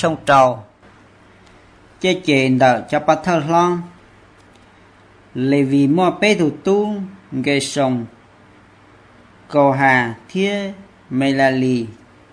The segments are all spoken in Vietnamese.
trong trầu chế chế đợi cho bắt thơ long lệ vì mua bê thủ tu gây sông cầu hà thiết mê la lì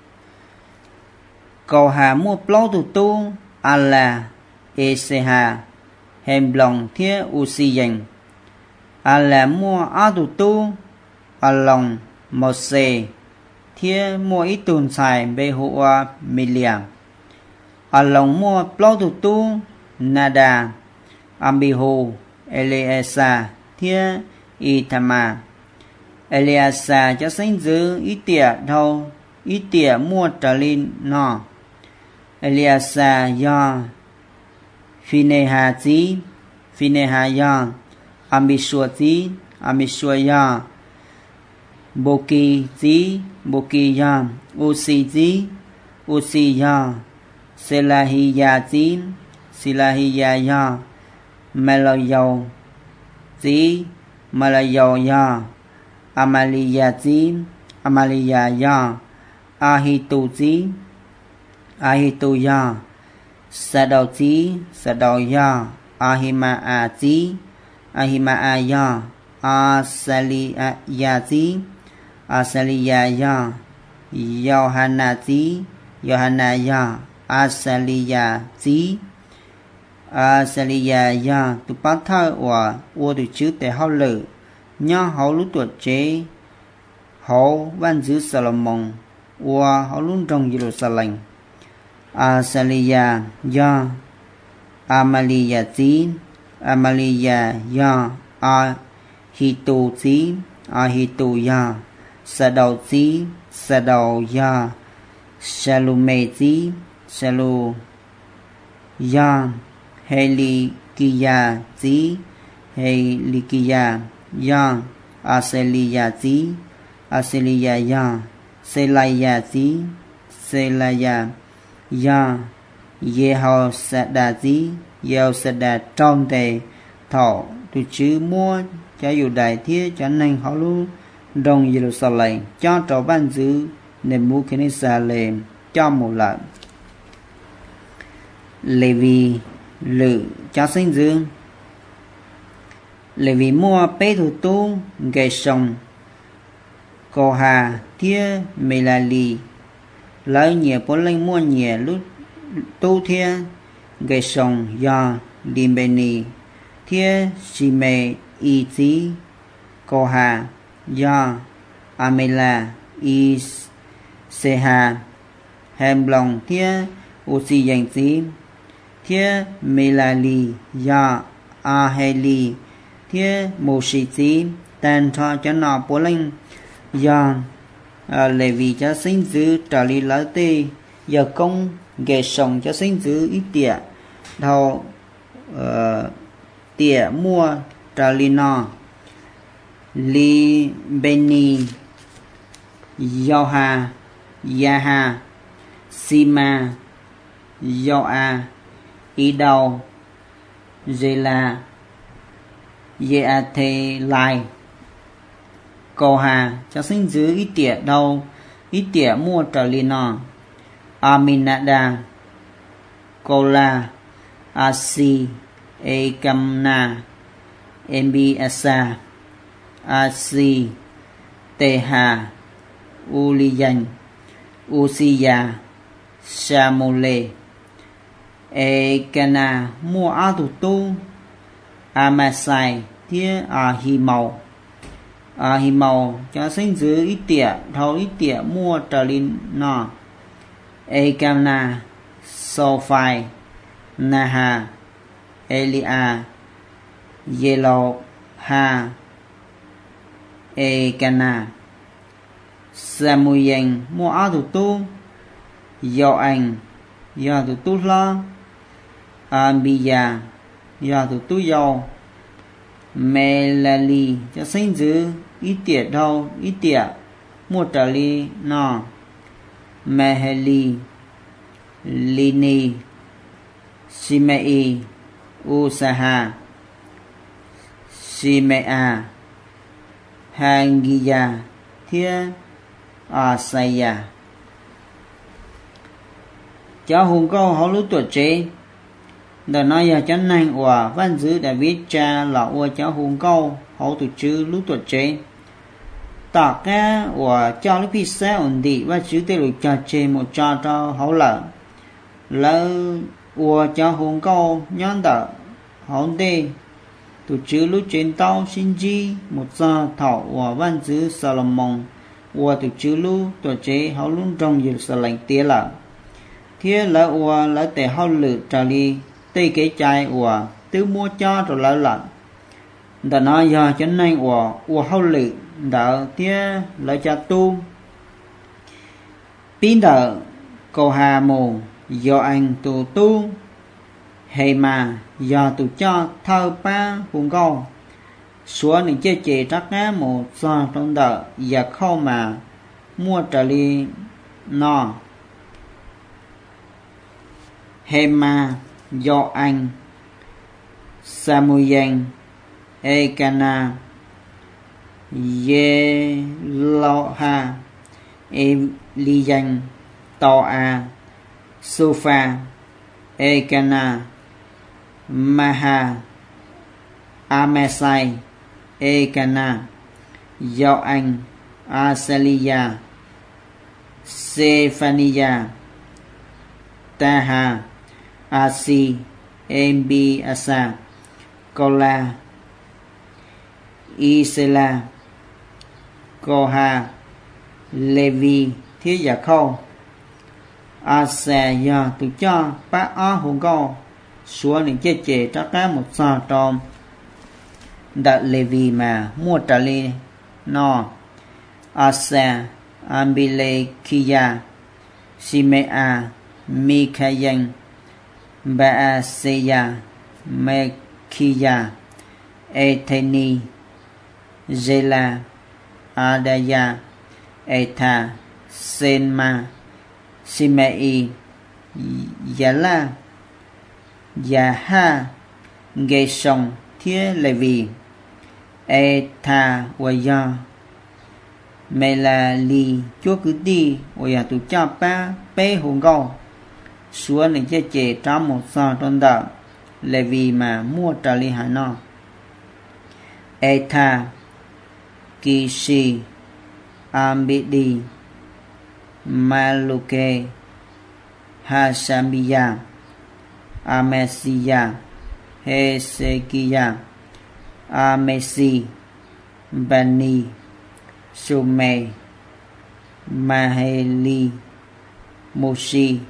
cầu hà mua plau thủ tu à là e se hà hèm lòng thiết u si dành à là mua á thủ tu à lòng một xe thiết mua ít tuần xài bê hộ mê liàng à lòng mua plau thủ tu nada ambihu Eliasa thiết Ithama Eliasa cho sinh giữ ít tỉa đâu ít tỉa mua trở lên nó Eliasa do Phineha chí Phineha do Amishua chí Amishua do Boki chí Boki do Usi chí Usi do Selahiya chí Selahiya do Malayo chí Malayo do Amalia chí Amalia do Ahitu chí Ahitu do Sadao chí Sadao do Ahimaa chí Ahimaa do Asaliya chí Asaliya do Yohana chí Yohana do Asaliya chí Asaliya do tu bắt thơ và tu chữ để hậu lử nhớ hậu lúc tuổi chế hậu văn giữ Salomon và hậu lúc trong Jerusalem Asaliya do Amalia chí Amalia do Ahitu chí Ahitu do Sadao chí Sadao do Shalume chí Shalu do Helikiya chí Helikiya do Aseliya chí Aseliya do Selaya chí Selaya do Yehoshada chí Yehoshada trong đề thọ tu chữ mua cho dù đại thiết cho nên họ luôn đồng Jerusalem cho trò ban giữ Nebuchadnezzar cho một lần Levi lự cho sinh dương Levi mua bê thủ tu gây sông cầu hà thiết mê la lì lấy nhẹ bố linh mua nhẹ lúc tu thiết gây sông do điềm bê nì thiết xì mê y chí cầu hà do Amela y se hà hèm lòng thiết u si dành chí thiết Melali do Aheli thiết Moshi chí tên cho nó bố linh do Levi cho sinh giữ trở lý lỡ tê giờ công ghề sống cho sinh giữ ít tỉa đầu tỉa mua trở lý nó Li Beni Yoha Yaha Sima Yoa Idao Zela Yeate Lai cầu hà cho sinh giữ ít tỉa đâu ít tỉa mua trở lên nó Aminada Kola Asi Ekamna Embiasa Asi Teha Uliyan Usiya Samule Ekana mua á thủ tu Amasai thiết Ahimau Ahimau cho sinh giữ ít tỉa thâu ít tỉa mua trở lên nó Ekana Sophai Naha Elia Yeloha Ekana Samuel mua á thủ tu do anh do thủ tu lo Ambiya do thủ tu dầu Melali cho sinh giữ ít tỉa đâu ít tỉa mua trở li nó Meheli Lini Shimei Usaha Shimea Hangiya Thia Asaya cháu hùng câu họ lúc tuổi chế đợt nói giờ chán nành của văn dữ đã viết cha là ua cháu hùng câu họ tụ chữ lúc tuổi chế tỏ cái của cho lúc khi xe ổn định và chữ tê lục cho chế một cho họ lỡ ua cháu hùng câu nhón đỡ họ tê tụ chữ lúc trên tàu xin chi một giờ thảo của văn dữ Solomon ua tụ chữ lúc tuổi chế họ luôn trong nhiều sự lạnh tía là thế là ua là để họ lự trả li tây cái trái ua tự mua cho rồi lỡ lận đã nói giờ cho nên ua họ lự đỡ thế là cho tu pin đỡ cầu hà mồ do anh tu hay mà giờ tụ cho thơ ba vùng câu số những chế chế trắc á một giờ trong đỡ giờ khâu mà mua trả li no Hema do anh Samuel Ekana Yeloha Eliyan Toa Sofa Ekana Maha Amesai Ekana do anh Asalia Sephania Taha Asi Embi Asa Kola Isela Koha Levi thiết giả khâu Asa do tụ cho bác ó hùng câu xuống những chế chế trắc cá một so tròn đặt Levi mà mua trả li no Asa Ambile Kia Simea Mikayan Baaseya Mekiya Etheni Zela Adaya Etha Senma Simei Yala Yaha Gesong Thia Levi Etha Waya Melali chúa cứ đi Waya tu cha pa pe hùng câu xuống những chế chế trong một so trong đợt Levi mà mua trả li hải no Etha Kishi Ambidi Maluke Hasamiya Amesiya Hezekiya Amesi Bani Sume Maheli Moshi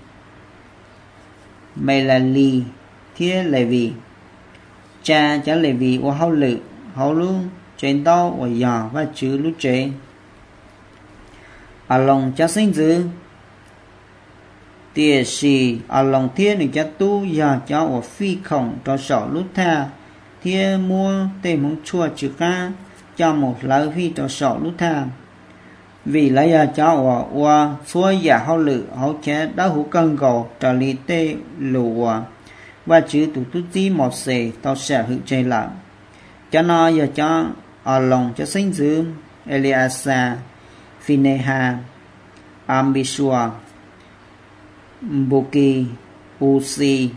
Melali thiết Levi cha cháu Levi của hậu lự hậu luôn trên tao của giò và chữ lúc chế lòng cha sinh dữ tiề xì lòng thiết này cha tu giò cháu của phi khổng cho sọ lúc tha thiết mua tên mong chua chữ ca cho một lời phi cho sọ lúc tha vì lấy ra cháu của xua giả hậu lự hậu chế đã hữu cân cầu trả lý tê lù và chữ tụ tú tí một xề tao sẽ hữu chơi lạ cho nó giờ cho ở lòng cho sinh dữ Eliasa Phineha Ambishua Buki Usi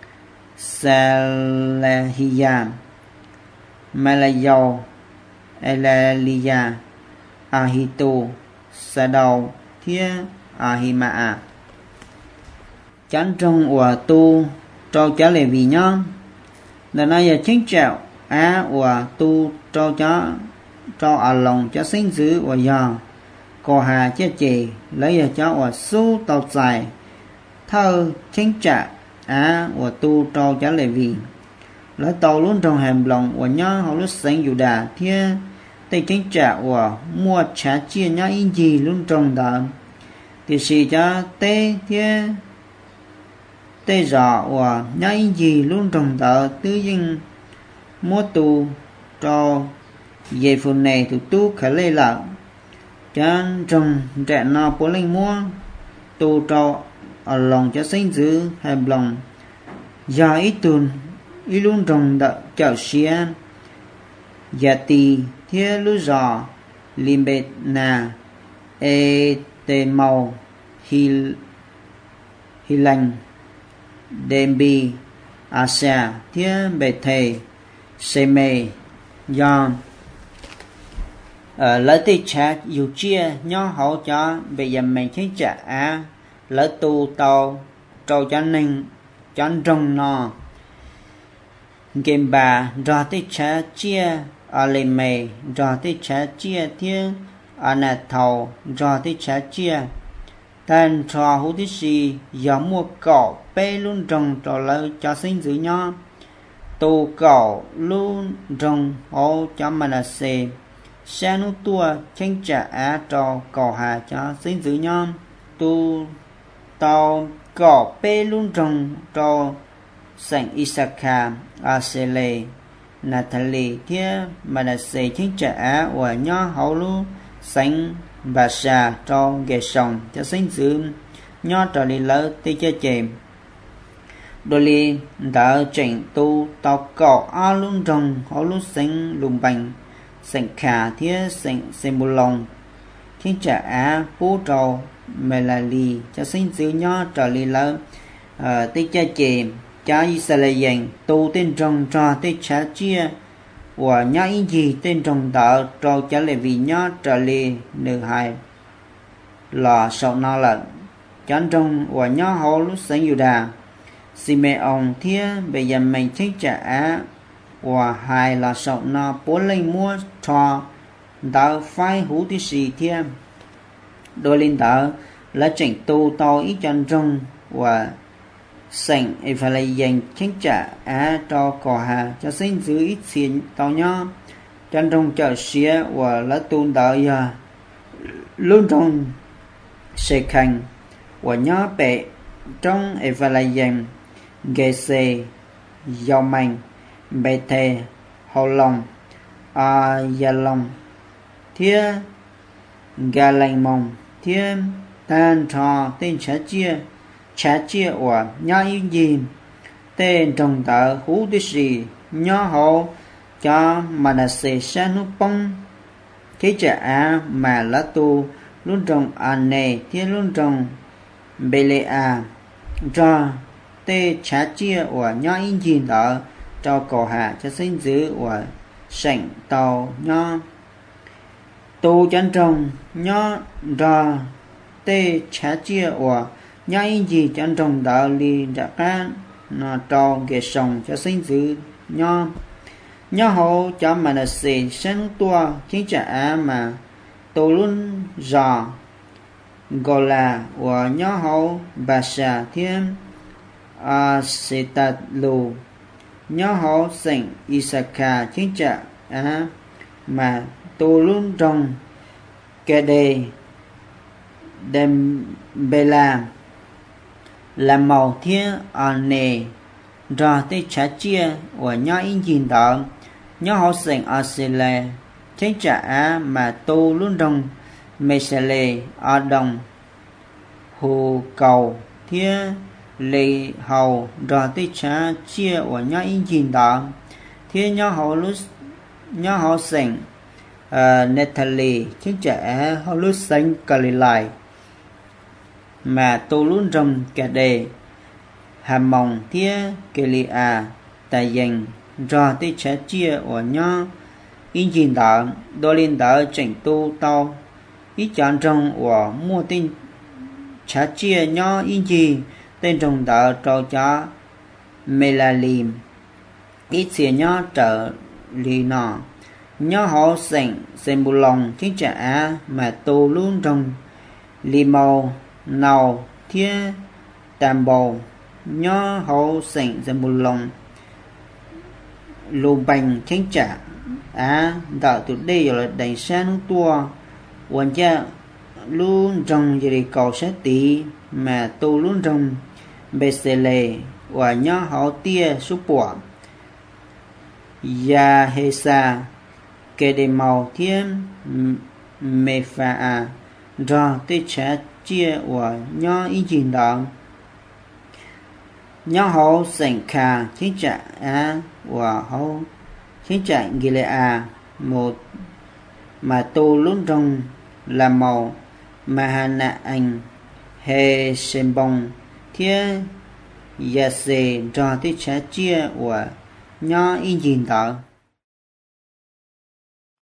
Salahiyah Malayo Elaliya Ahito Sadao Thia Ahimaa chán trong của tu cho cháu lệ vì nhá là nói giờ chính trạo của tu cho cháu cho ở lòng cháu sinh dữ của giờ có hà chế chế lấy giờ cháu ở số tàu dài thơ chính trạo của tu cho cháu lệ vì lấy tàu luôn trong hẻm lòng của nhá họ lúc sáng dù đà thia tây chính trả của mua trả chia nhau in gì luôn trong đó thì xì cho tê thia tê rõ của nhau in gì luôn trong đó tự nhiên mua tù cho về phần này tụ tu khả lê lạc chân trong trẻ nào bố linh mua tù cho ở lòng cho sinh dữ hay lòng giờ ít tuần ít luôn trong đó chào xiên Yati thia lu giò limbet na e te màu hi lành đêm bi Asia thiên bề thề xe mê do lỡ tí chát dù chia nhỏ hậu cho bây giờ mình thấy trả lỡ tu tàu trâu cho nên cho rồng nó game bà rõ tí chát chia ở lề mề rõ tí chát chia thiên ở nà thầu rõ tí chát chia tên trò hữu tí xì giống mua cỏ bê luôn rồng trò lỡ cho sinh giữ nhỏ tu cỏ luôn rồng hậu cho mà là xê xe nụ tua tranh trả cho cỏ hà cho sinh giữ nhóm tu tàu cỏ bê luôn rồng cho sảnh Isaka Asele Natalie thia mà là xe tranh trả và nhỏ hậu luôn sảnh bà xà cho ghé sòng cho sinh giữ nhỏ trở lý lỡ tí cho chềm đôi li đã chỉnh tu tàu cỏ luôn rồng hậu luôn sảnh lùng bành sảnh khả thiết sảnh xem bù lòng thiên trả bố trầu mê là lì cho sinh giữ nhỏ trở lì lỡ tích cha chìm cho Israel dành tu tên trồng cho tích trả chia và nhỏ ý gì tên trồng tợ trầu trả lệ vì nhỏ trở lì nữ hài lò sầu nó lận chán trông và nhỏ hậu lúc sảnh dù đà xì mê ông thiết bây giờ mình thích trả và hai là sầu nó bố lên mua cho đỡ phải hữu tí xì thiên đôi linh đỡ là chỉnh tu tàu ít chân rung và sảnh phải là dành chính trả cho cỏ hà cho sinh giữ ít xin tàu nhỏ chân rung chờ xía và là tu đỡ luôn trong xe khanh và nhỏ bệ trong phải là dành ghê xe dầu mạnh bệ thề hậu lòng gia lòng thia gà lành mông thiên tan trò tên trả chia và nhỏ ý gì tên trồng tờ hú tí xì nhỏ hậu cho mà là xe xa nút bông thế trả mà lá tu luôn trồng nề thiên luôn trồng bê lê cho tê trả chia và nhỏ ý gì đó cho cổ hạ cho sinh giữ và sảnh tàu nhỏ tu chân trồng nhỏ ra tê trả chia và nhỏ ý gì chân trồng đạo lì đã cá nó cho ghé sòng cho sinh giữ nhỏ nhỏ hậu cho mà là xì sinh tua chính trả mà tu luôn giò gọi là và nhỏ hậu bà xà thiên sẽ tạt lù nhỏ hậu sảnh Isaka chính trả mà tu luôn trong cái đề đem bê là màu thiên nề rồi tới trả chia và nhỏ in nhìn đó nhỏ hậu sảnh Asile chính trả mà tu luôn trong mê xe lê ở đồng hồ cầu thiên lê hầu rồi tới trả chia và nhỏ in nhìn đó thiên nhỏ hậu sảnh Natalie chính trả hậu lúc sảnh Galilei mà tu luôn trong cả đề hàm mong thia Kelia tại dành rồi tới trả chia và nhỏ in nhìn đó đôi lên đó chỉnh tu tao ít chọn trong và mua tin trả chia nhỏ in gì tên trong đó trâu cho Melalim ít xìa nhỏ trở lì nọ nhỏ họ sảnh xem bù lòng chính trả mà tu luôn trong lì màu nào thiên tam bầu nhỏ họ sảnh xem bù lòng lù bành chính trả đạo từ đây rồi đánh sáng tua quan cha luôn trong gì cầu sát tí mà tu luôn trong bê xe lệ và nhỏ họ tia số bỏ ya hê sa kê đề màu thiên mê pha do tê trả chia và nhỏ ý trình đó nhỏ họ sảnh khả chính trả và họ chính trả ghi lệ một mà tu luôn trong là màu mà hà nạ anh hê xem bông thiên giờ sẽ cho tới trái chia của nhỏ in nhìn tờ